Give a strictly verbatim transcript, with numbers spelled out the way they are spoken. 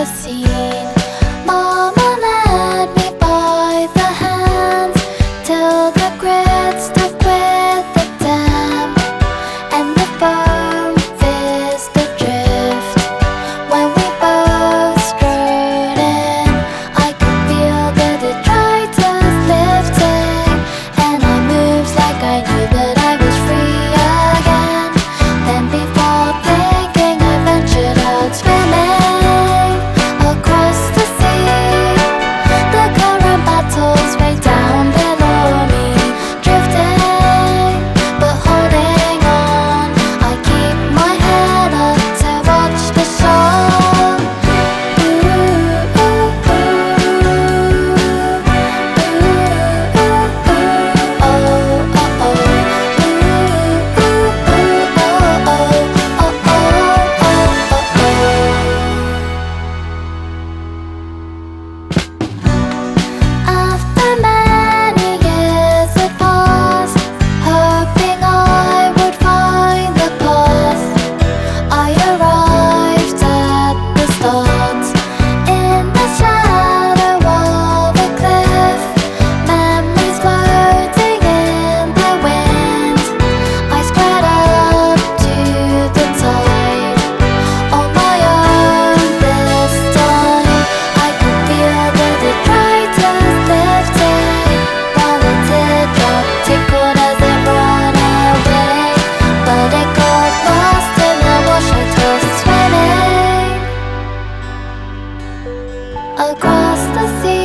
ever seen. Mama led me by the hand till the grit stuck with the dam, and the foam fizzed adrift. When we both strode in, I could feel the detritus lifting, and I moved like I knew that I was free again. Then before thinking, I ventured out swimming across the sea. The current battles way down below me, drifting but holding on. I keep my head up to watch the show. Ooh, ooh, ooh. Ooh, ooh, ooh. Oh, oh, oh. Ooh, ooh, ooh. Oh, oh, oh, oh, oh, oh. After many years had passed, hoping I would find the path, I arrived at the start. In the shadow of a cliff, memories floating in the wind, I spread up to the tide. On my own this time, I could feel the detritus lifting, while the teardrop tickled as it ran away. But it got lost in the wash I tossed swimming across the sea.